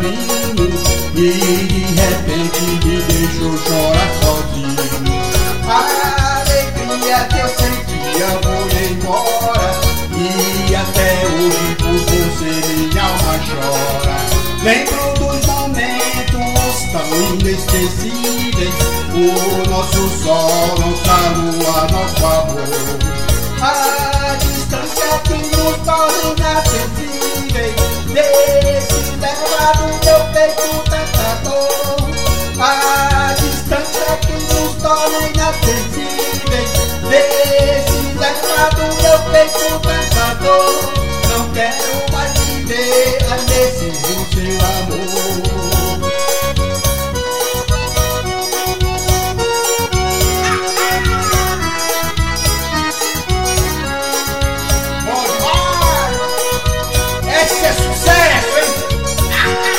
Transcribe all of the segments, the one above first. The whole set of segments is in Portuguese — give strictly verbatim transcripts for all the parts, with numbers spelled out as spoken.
caminho e de repente me deixou chorar sozinho. A alegria que eu sentia foi embora e até hoje por você minha alma chora. Lembro dos momentos tão inesquecíveis, o nosso sol, nossa lua, nosso amor. A distância que nos torna inacessíveis, desse leva do meu peito tanta dor. A distância que nos torna inacessíveis, desse leva do meu peito tanta dor. Não quero mais viver a mercê do seu amor. Esse é sucesso, hein?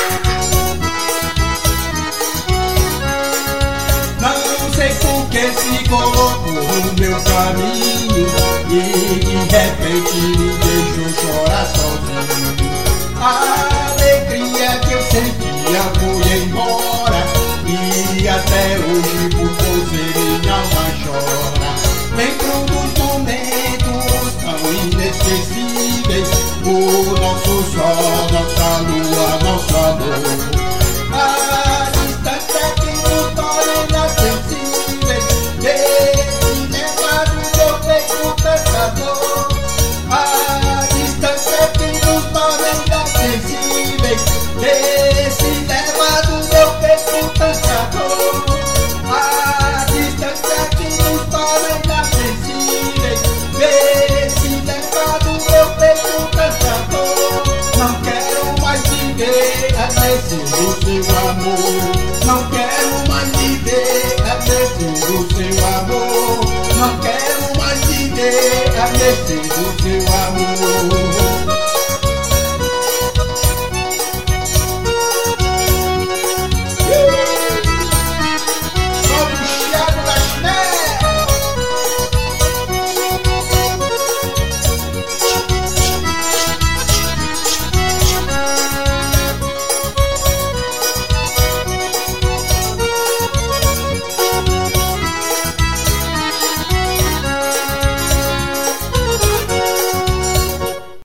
Não sei por que se colocou no meu caminho e de repente me deixou chorar sozinho. A alegria que eu sentia foi embora e até hoje por você minha alma chora. Lembro dos momentos tão inesquecíveis, o nosso sol, nossa lua, nosso amor. A distância que nos torna inacessíveis, desse leva do meu peito tanta dor. A distância que nos torna inacessíveis, desse leva do meu peito tanta dor. A distância que nos torna inacessíveis, desse leva do meu peito tanta dor. Não quero mais viver a mercê do seu amor. Não quero mais viver a mercê do seu amor. Não quero mais viver a mercê do seu amor.